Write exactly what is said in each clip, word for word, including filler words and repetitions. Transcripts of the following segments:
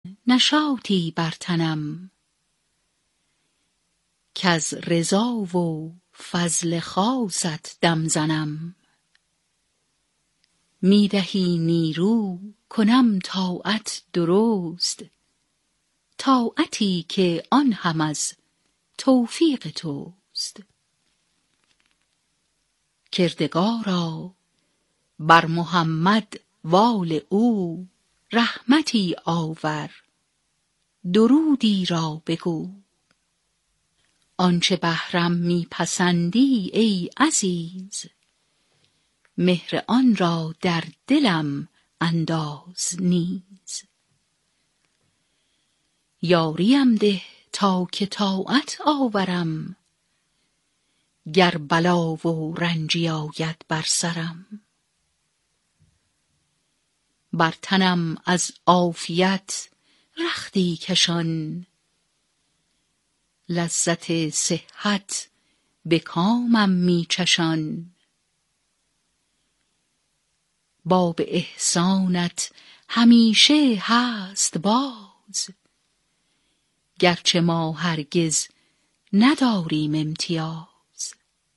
نشاطی بر تنم، کز رضا و فضل خاصت دم زنم. می دهی نیرو کنم طاعت درست، طاعتی که آن هم از توفیق توست. کردگارا بر محمد وآل او رحمتی آور، درودی را بگو. آنچه بهرم می پسندی ای عزیز، مهر آن را در دلم انداز نیز. یاریم ده تا که طاعت آورم، گر بلا و رنجی آید بر سرم. بر تنم از عافیت رختی کشان، لذت صحت به کامم می چشان. باب احسانت همیشه هست باز، گرچه ما هرگز نداریم امتیاز.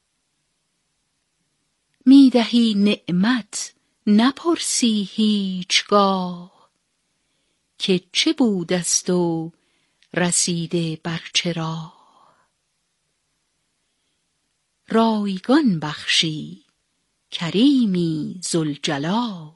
می دهی نعمت نپرسی هیچگاه، که چه بودست و رسیده بر چه راه. رایگان بخشی کریمی ذوالجلال،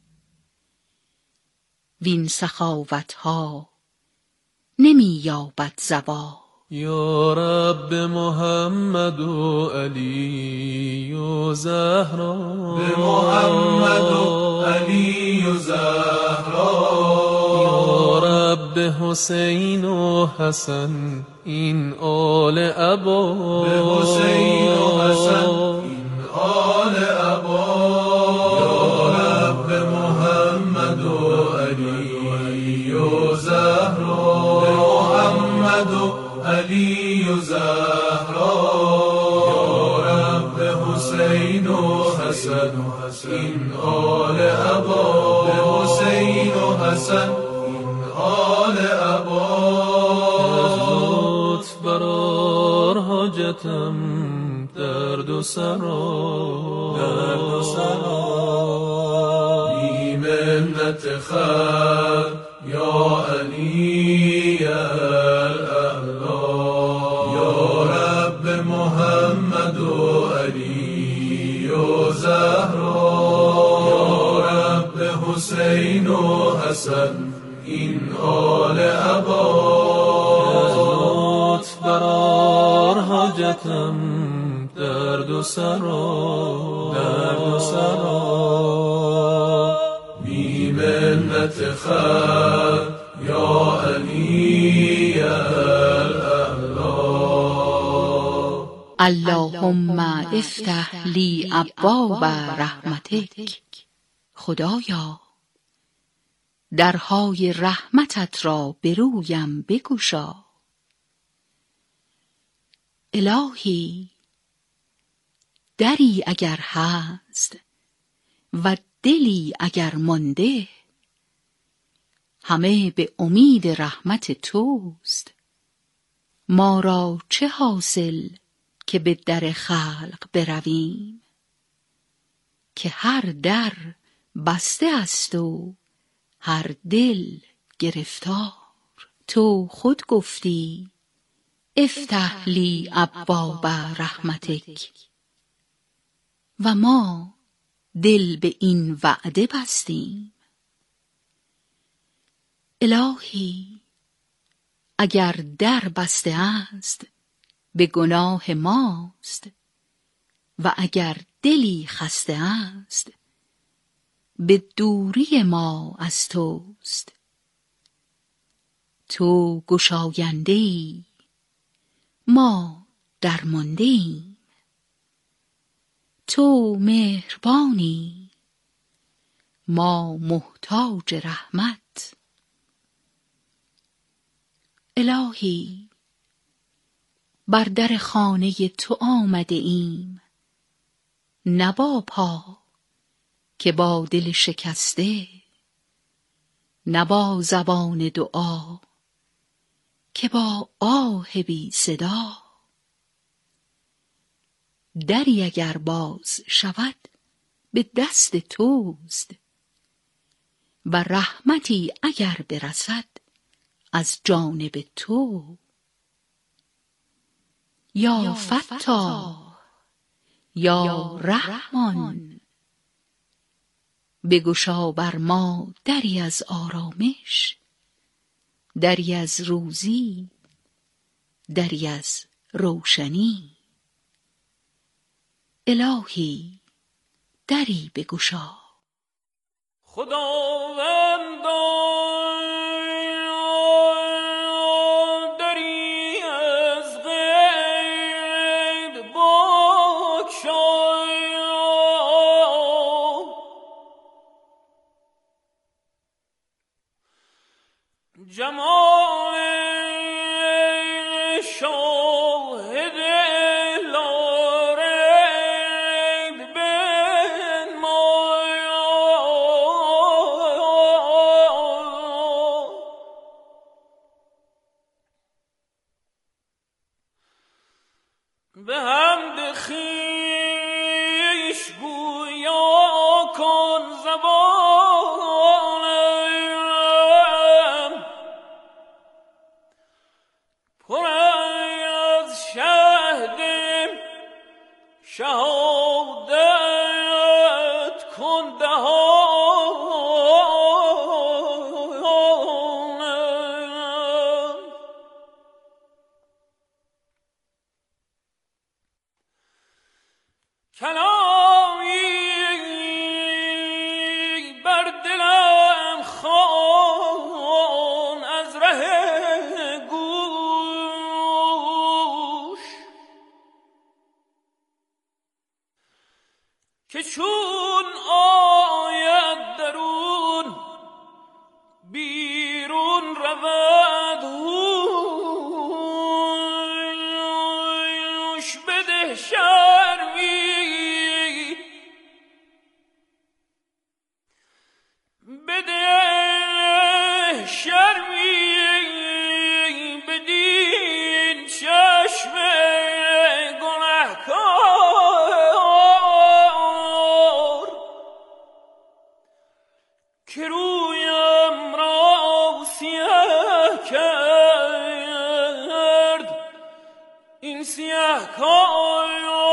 وین سخاوتها نمی یابد زوال. یا رب محمد و علی و زهرا، به محمد و علی و زهرا. یا رب حسین و حسن این آل عبا، به حسین و حسن این آل عبا. یا رب محمد و علی و زهرا، به محمد و علی و زهرا. یا رب حسین و حسن این آل عبا، به حسین و حسن این آل عبا. لطف برار حاجتم درد و سرا، درد و سرا. بی منت خلق یا علی الاعلا. یا رب محمد و علی و زهرا. یا رب حسین و حسن این آل عبا. لطف برار حاجتم درد و سرا، درد و سرا. بی منت خلق یا علی الاعلا. اللهم افتح لی ابواب رحمتک. خدایا درهای رحمتت را به رویم بگشا. الهی دری اگر هست و دلی اگر مانده، همه به امید رحمت توست. ما را چه حاصل که به در خلق برویم، که هر در بسته است و هر دل گرفتار. تو خود گفتی افتح لی ابواب رحمتک، و ما دل به این وعده بستیم. الهی اگر در بسته است به گناه ماست، و اگر دلی خسته است به دوری ما از توست. تو گشاینده‌ای، ما درمانده‌ایم. تو مهربانی، ما محتاج رحمت. الهی بر در خانه تو آمده ایم، نه با پا که با دل شکسته. نه با زبان دعا که با آه بی صدا. دری اگر باز شود به دست توست و رحمتی اگر برسد از جانب تو. یا فتاح یا رحمان بگشا بر ما دری از آرامش، دری از روزی، دری از روشنی. الهی دری بگشا. خداوندا دری از غیب بگشای، جمال شاهد لاریب بنمای، به حمد خویش گویا کن زبانم، پر از شهد شهادت کن دهانم. کلامی بر دلم خوان از ره گوش، که چون آید درون بیرون رود هوش. بده شرمی بده شرمی بدین چشم گنهکار، که رویم را سیاه کرد این سیاه کار.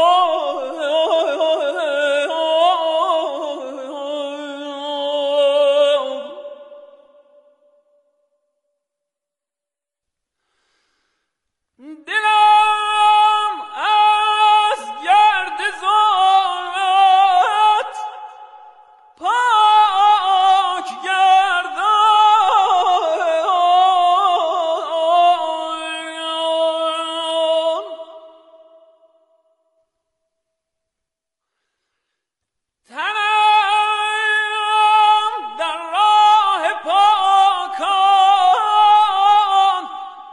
دلم از گرد ظلمت پاک گردان، تنم در راه پاکان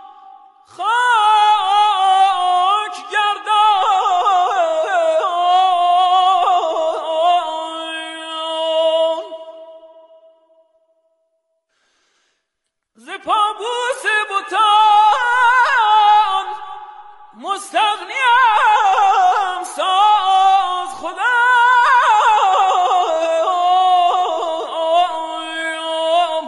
خاک گردان. ز پابوس بتان مستغنیم ساز خدایم،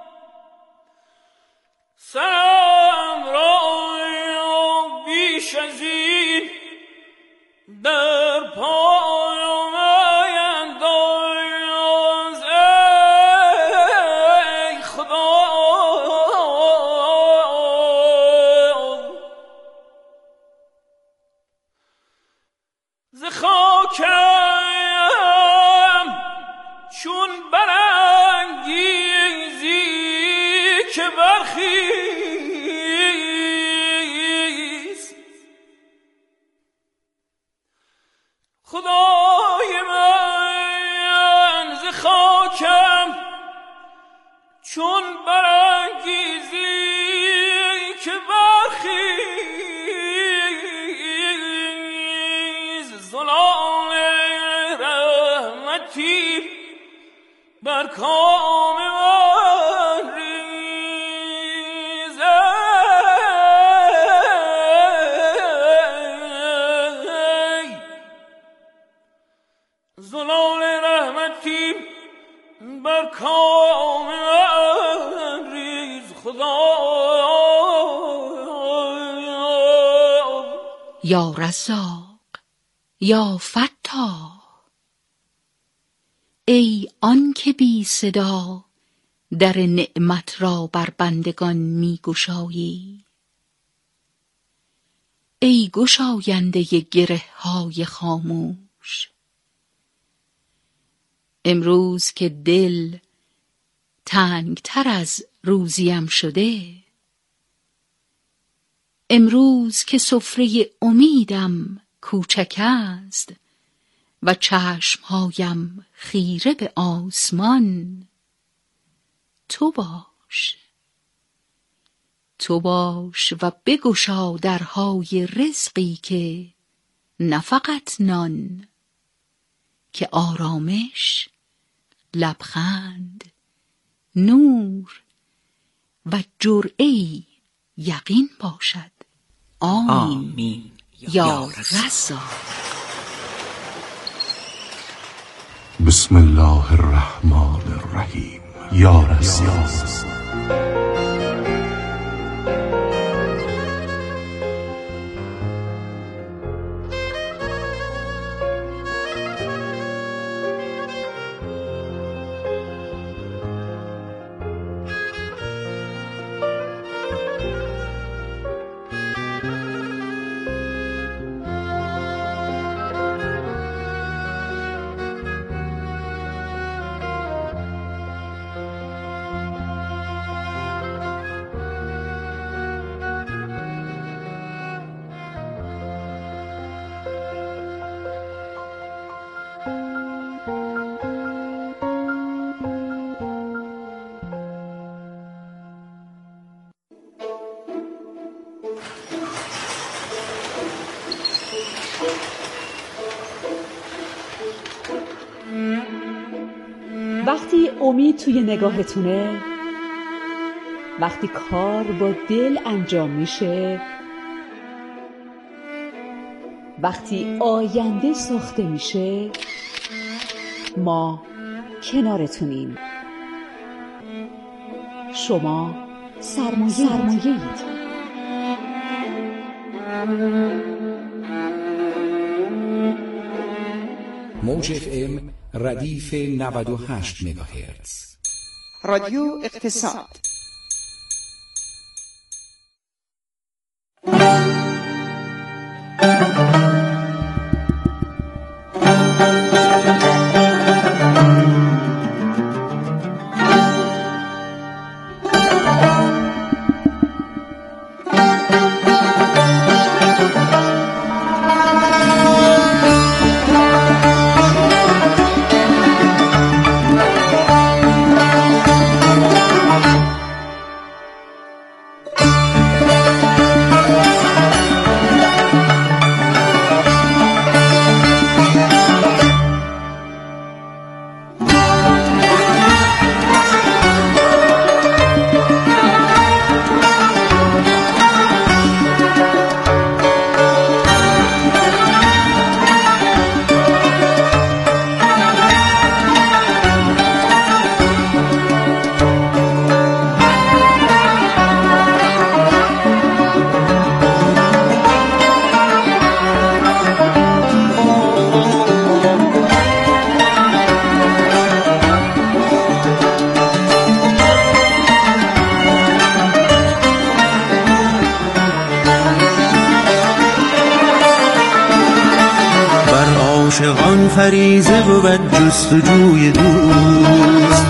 سرم را بیش از این در پایم انداز ای خدا. ز خاکم چون برانگیزی که برخیز، خدای من ز خاکم چون برانگیزی که برخیز، زلال رحمتی بر کام من خدا. یا رزاق، یا فتاح، ای آن که بی صدا در نعمت را بر بندگان می گشایی. ای گشاینده گره های خاموش، امروز که دل تنگتر از روزیم شده، امروز که سفره امیدم کوچک است و چشمهایم خیره به آسمان، تو باش، تو باش و بگشا درهای رزقی که نه فقط نان، که آرامش، لبخند، نور و جرعه‌ای یقین باشد. آمین, آمین. یا رزاق. بسم الله الرحمن الرحیم. یا رزاق. وقتی امید توی نگاهتونه، وقتی کار با دل انجام میشه، وقتی آینده ساخته میشه، ما کنارتونیم. شما سرمایه سرمایه‌اید. موج اف ام ردیف نود و هشت مگاهرتز. رادیو اقتصاد. عاشقان فریضه بود جستجوی دوست،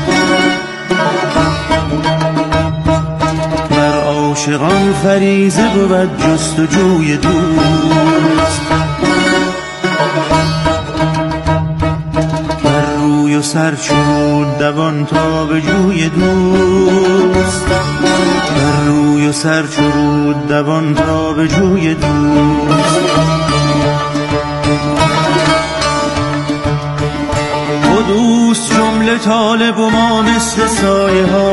بر عاشقان فریضه بود جستجوی دوست، بر روی و سر شد دوان تا به جوی دوست، بر روی و سر شد دوان تا به جوی دوست. و دوست جمله طالب و ما مثل سایه ها،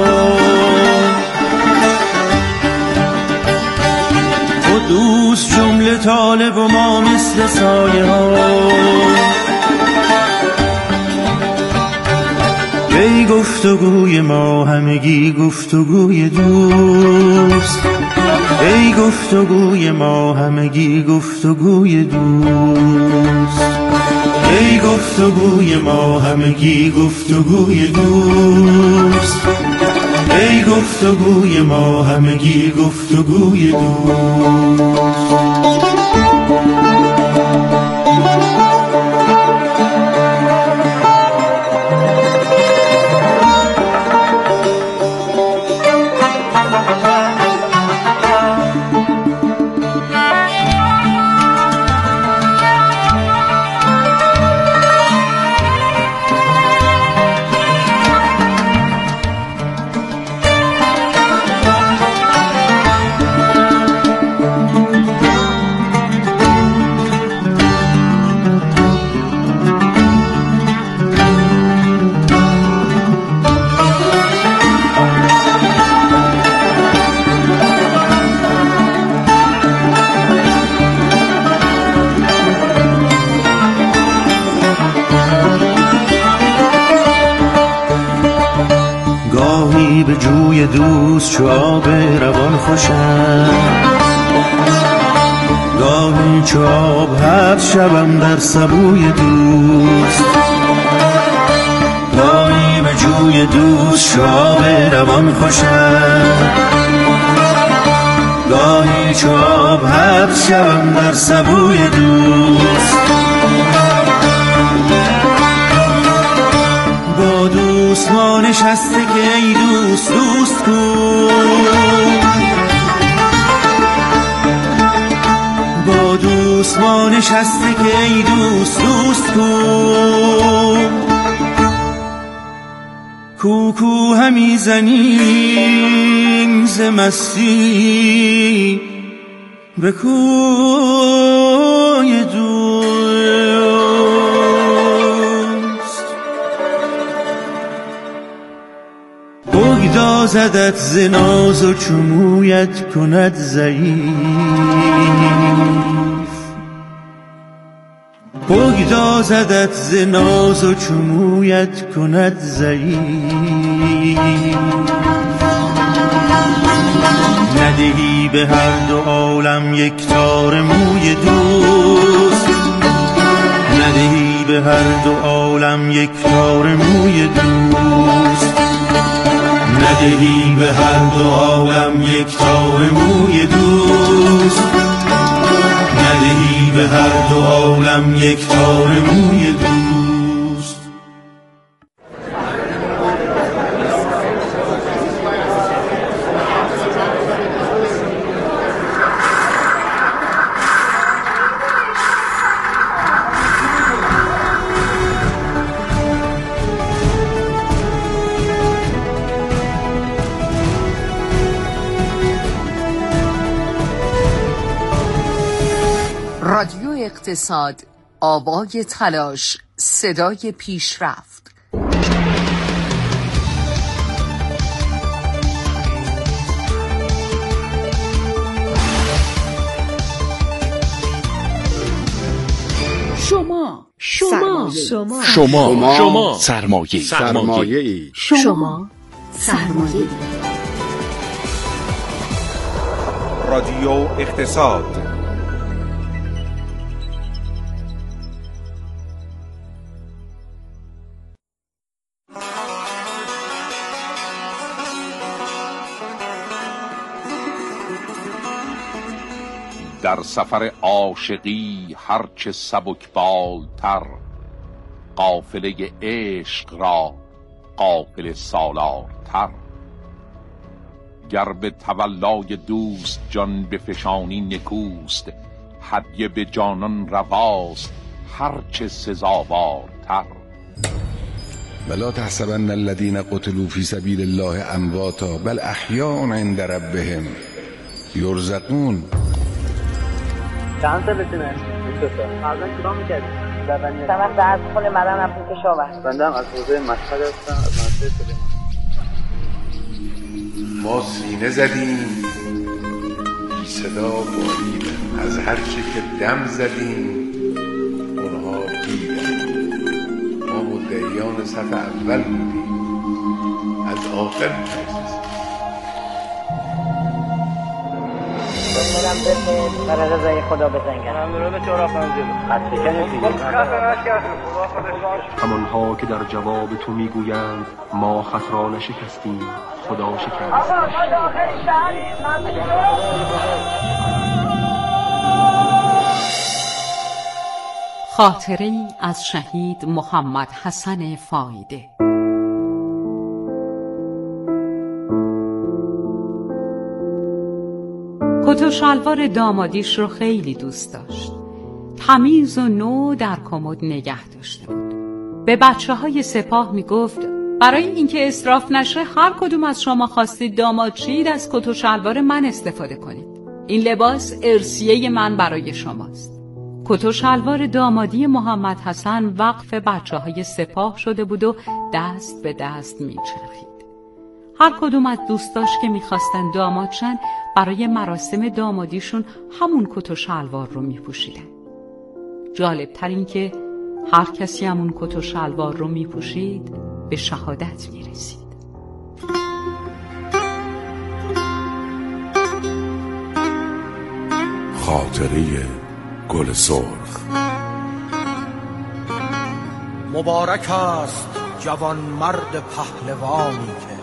و دوست جمله طالب و ما مثل سایه ها، ای گفتگوی ما همگی گفتگوی دوست، ای گفتگوی ما همگی گفتگوی دوست، ای گفتگوی ما همگی گفتگوی دوست، ای گفتگوی ما همگی گفتگوی دوست. گاهی به جوی دوست چو آب روان خوشم، گاهی چو آب حبس شوم در سبوی دوست، گاهی به جوی دوست چو آب روان خوشم، گاهی چو آب حبس شوم در سبوی دوست. با دوست ما نشسته که ای دوست دوست کن، با دوست ما نشسته که ای دوست دوست کن، کوکو همی زنیم ز مستی به کوی دوست، بگدازدت ز ناز و چو مویت کند ضعیف، بگدازدت ز ناز و چو مویت کند ضعیف، ندهی به هر دو عالم یک تار موی دوست، ندهی به هر دو عالم یک تار موی دوست، ندهی به هر دو عالم یک تار موی دوست، ندهی به هر دو عالم یک تار موی دوست. رادیو اقتصاد، آوای تلاش، صدای پیشرفت. شما شما شما شما شما سرمایه سرمایه شما سرمایه رادیو اقتصاد. در سفر عاشقی هرچه سبکبالتر، قافله عشق را قافله سالارتر. گر به تولای دوست جان بفشانی نکوست، هدیه به جانان رواست هرچه سزاوارتر. ولا تحسبن الذين قتلوا في سبيل الله امواتا بل احیاء عند ربهم یرزقون. چند سالتونه؟ بیست سال. قبلا چیکار می‌کردی؟ زبانی. سمت از خونه مدام رفتم کشاورز. بنده هم از حوزه مشهد هستم، از منطقه سلیمان. ما سینه زدیم بی صدا باریدن، از هر چه که دم زدیم اونها دیدن. ما مدعیان صف اول بودیم از آخر میترسید. برم بفت برای رضای خدا بزنگم ممنونه به چهار پنجه خط شکنی همانها که در جواب تو میگویند ما خط را نشکستیم خدا شکست. خاطره‌ای از شهید محمد حسن فایده. کت و شلوار دامادیش رو خیلی دوست داشت. تمیز و نو در کمد نگه داشته بود. به بچه های سپاه می گفت برای اینکه اسراف نشه هر کدوم از شما خواستید داماد شید از کت و شلوار من استفاده کنید. این لباس ارثیه من برای شماست. کت و شلوار دامادی محمد حسن وقف بچه های سپاه شده بود و دست به دست می چرخید. هر کدوم از دوستاش که میخواستن داماد شن برای مراسم دامادیشون همون کت و شلوار رو میپوشیدن. جالب تر این که هر کسی همون کت و شلوار رو میپوشید به شهادت میرسید. خاطره گل سرخ. مبارک است جوان مرد پهلوانی که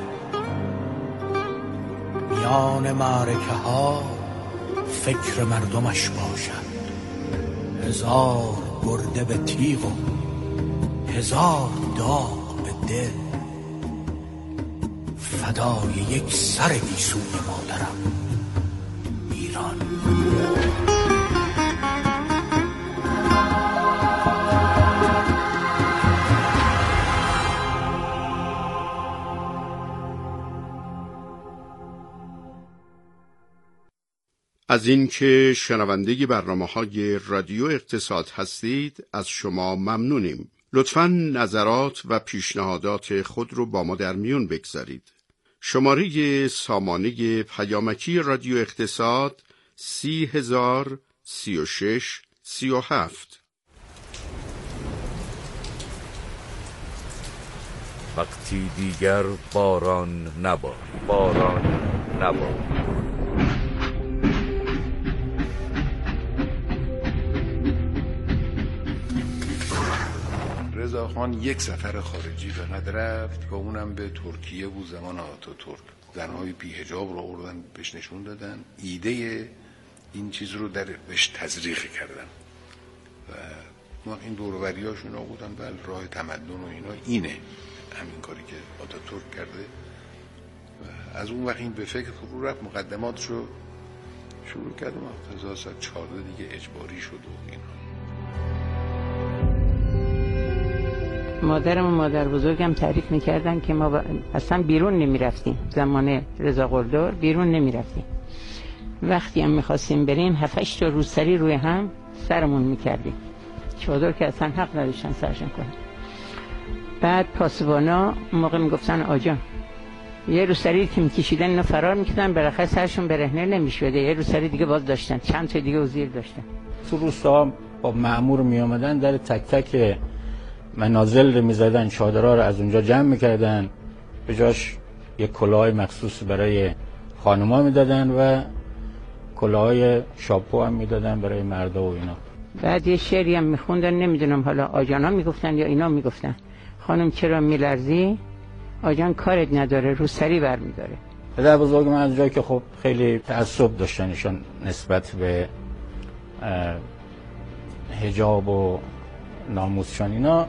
میان معرکه ها فکر مردمش باشد. هزار برده به تیغ و هزار داغ به دل، فدای یک سر گیسوی مادرم ایران. از اینکه شنونده برنامه‌های رادیو اقتصاد هستید از شما ممنونیم. لطفاً نظرات و پیشنهادات خود رو با ما در میون بگذارید. شماره سامانه پیامکی رادیو اقتصاد سی هزار سی و شش سی و هفت. وقتی دیگر باران نبارد باران نبارد رضاخان یک سفر خارجی فقط رفت و اونم به ترکیه بود زمان آتاتورک. زنهای بی حجاب رو آوردن بهش نشون دادن، ایده این چیز رو در بهش تزریق کردن و ما این دوروریاش اینا بودن بله راه تمدن و اینا اینه همین کاری که آتاتورک کرده و از اون وقت این به فکر فرو رفت، مقدماتش رو شروع کرد و هزار و سیصد و چهارده دیگه اجباری شد و اینا. مادرم و مادر بزرگم تعریف میکردن که ما اصلا بیرون نمیرفتیم. زمان رضا قلدر بیرون نمیرفتیم. وقتی هم میخواستیم بریم هفتش تا روسری روی هم سرمون میکردیم. چادر که اصلا حق نداشتن سرشون کنن. بعد پاسبانا موقع میگفتن آجان یه روسری که میکشیدن اینا فرار میکردن بالاخره سرشون برهنه نمیشده. یه روسری دیگه باز داشتن، چند تا دیگه وزیر داشتن. تو روستا با مأمور میآمدن در تک تک منازل رو میزدن، چادرها رو از اونجا جمع میکردن، به جاش یک کلاه مخصوص برای خانوما میدادن و کلاهای شاپو هم میدادن برای مردا و اینا. بعد یه شعری هم میخوندن، نمیدونم حالا آجانا میگفتن یا اینا میگفتن خانم چرا میلرزی؟ آجان کارت نداره رو سری برمیداره. پدر بزرگ من از جایی که خب خیلی تعصب داشتن ایشان نسبت به حجاب و ناموسشان اینا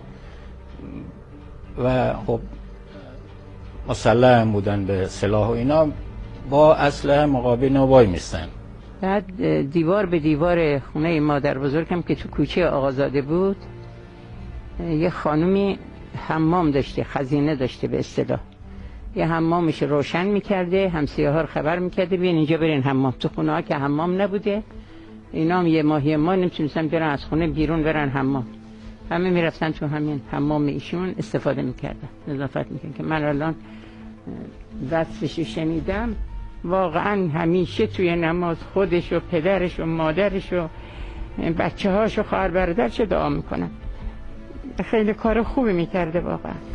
و خب مسلح بودن به سلاح و اینا، با اسلحه مقابل اینا وای میستن. بعد دیوار به دیوار خونه مادر بزرگم که تو کوچه آقازاده بود یه خانومی حمام داشته، خزینه داشته به اصطلاح. یه حمامش روشن میکرده، همسایه ها رو خبر میکرده بیان اینجا برین حمام. تو خونه ها که حمام نبوده اینا هم یه ماهی ما نمیتونستن برن از خونه بیرون برن حمام، همه میرفتن تو همین حمام ایشون استفاده میکردن، نظافت میکردن. که من الان وصفشو شنیدم واقعا همیشه توی نماز خودش و پدرش و مادرش و بچه هاش و خواهر برادرش دعا میکنن. خیلی کار خوبی میکرده واقعا.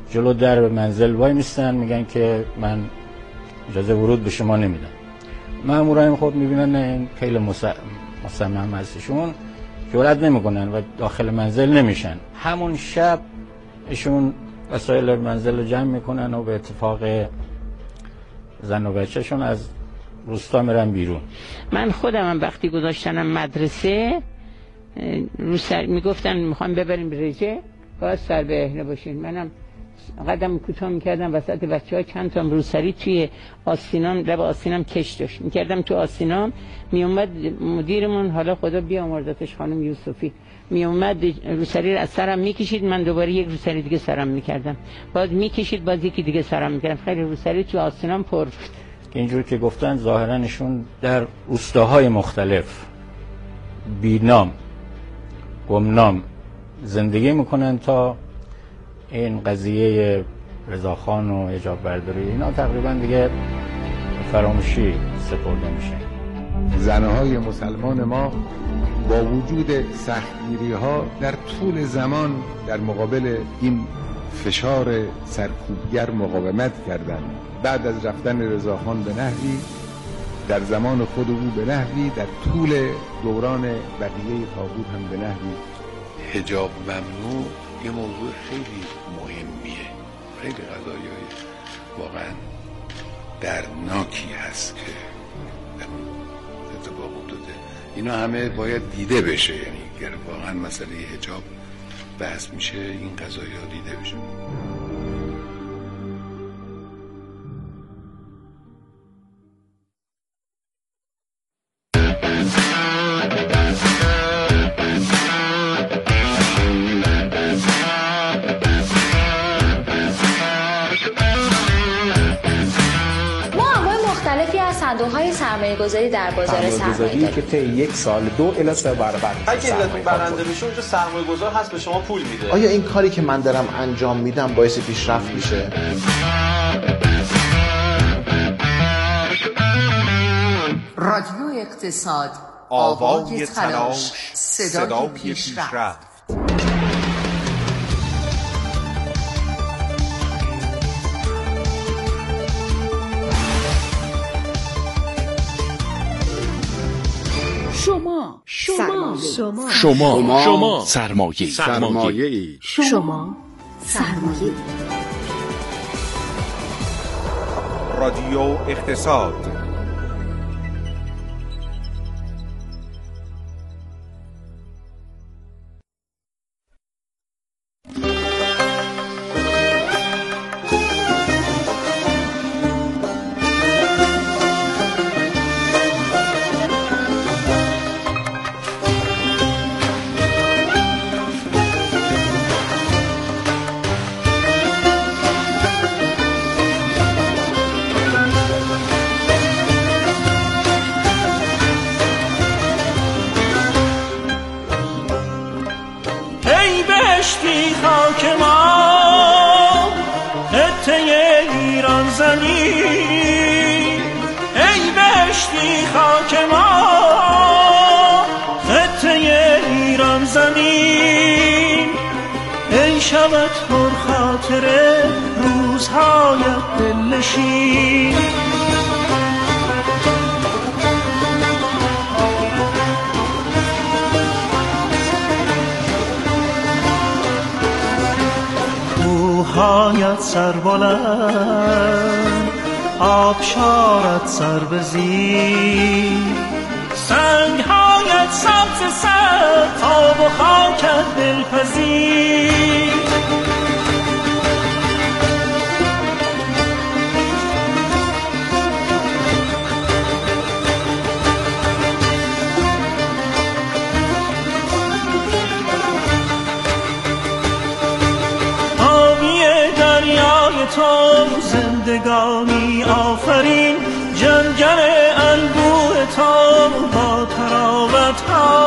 جلو در منزل وای میستن، میگن که من اجازه ورود به شما نمیدم. مامورا هم خب میبینن این خیلی مصمم هستشون، جرئت نمیکنن و داخل منزل نمیشن. همون شب ایشون وسایل منزل رو جمع میکنن و به اتفاق زن و بچه‌شون از روستا میرن بیرون. من خودم وقتی گذاشتنم مدرسه روسر میگفتن میخوام ببریم رژه، باید سر به اهله باشین. منم قدم کوتاه میکردم وسط بچه‌ها، چند تا روسری توی آستینام، لب آستینام کش داشت، میکردم تو آستینام. میومد مدیرمون، حالا خدا بیامرزتش، خانم یوسفی، میومد روسری رو از سرم میکشید، من دوباره یک روسری دیگه سرم میکردم، باز میکشید، باز یکی دیگه سرم میکردم. خیلی روسری تو آستینام پر. اینجور که گفتن ظاهرا نشون در روستاهای مختلف بینام گمنام زندگی میکنن تا این قضیه رضاخان و حجاب برداری اینا تقریبا دیگه فراموشی سپرده میشه. زنهای مسلمان ما با وجود سختگیری ها در طول زمان در مقابل این فشار سرکوبگر مقاومت کردند. بعد از رفتن رضاخان به نحوی، در زمان خود او به نحوی، در طول دوران بقیه طاغوت هم به نحوی. حجاب ممنوع یه موضوع خیلی مهمیه، خیلی قضایای واقعا دردناکی هست که اتفاق افتاده. اینا همه باید دیده بشه، یعنی اگر واقعا مسئله حجاب بحث میشه این قضایا دیده بشه. صندوق‌های سرمایه‌گذاری در بازار سرمایه‌گذاری که طی یک سال دو الی سه برابر اگه علت برنده بشه اونجا سرمایه‌گذار هست به شما پول میده. آیا این کاری که من دارم انجام میدم باعث پیشرفت میشه؟ رادیو اقتصاد، آوای تلاش، صدای پیشرفت. شما شما شما شما شما سرمایه سرمایه شما سرمایه. رادیو اقتصاد. شود پر خاطره روزهایت دلنشین. موهایت سربلند، آبشارت سر به زیر، سنگهایت سبز سر، آب و خاکت دلپذیر. تو زندگانی آفرین، جنگل انبوه تو با تراوت ها